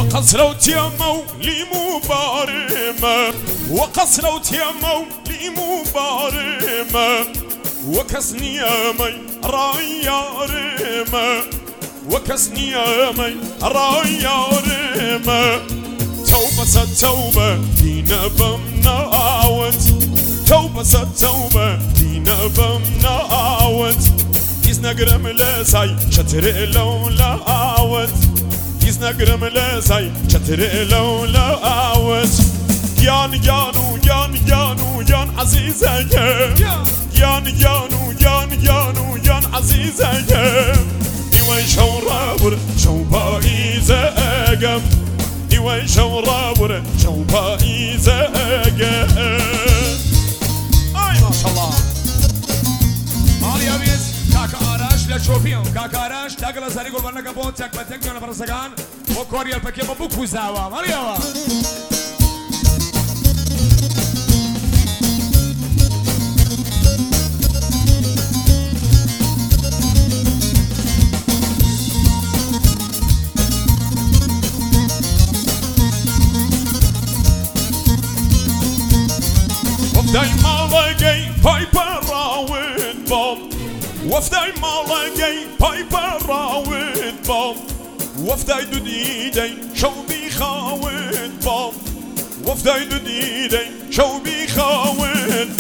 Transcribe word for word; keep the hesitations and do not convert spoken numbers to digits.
وقصروا تيمو لي مبارمة وقصروا تيمو لي مبارمة وكسني يامي رايا رمى وكسني يامي رايا رمى توبة ستوبة دينا بمناوت توبة ستوبة دينا بمناوت يزنا قرم لساي شتر لولاوت يزنا قرم لساي شتر لولاوت يان يانو يان يانو يان عزيزة يان يانو يان يانو يان عزيزة نيوان شو رابر شو بايزة أقم نيوان شو رابر شو بايزة أقم. أي ما شاء الله مالي أبيز كاكا آراش لشوفيهم كاكا آراش تاقل ساري قربان نقبون تاك بتك دون فرسكان وكوريا البكي ببوكو زاوا مالي أوا وفداي مالجي بايبر راود بوم وفداي مالجي بايبر راود بوم وفداي دوديدي شو بيخاود بوم وفداي دوديدي شو بيخاود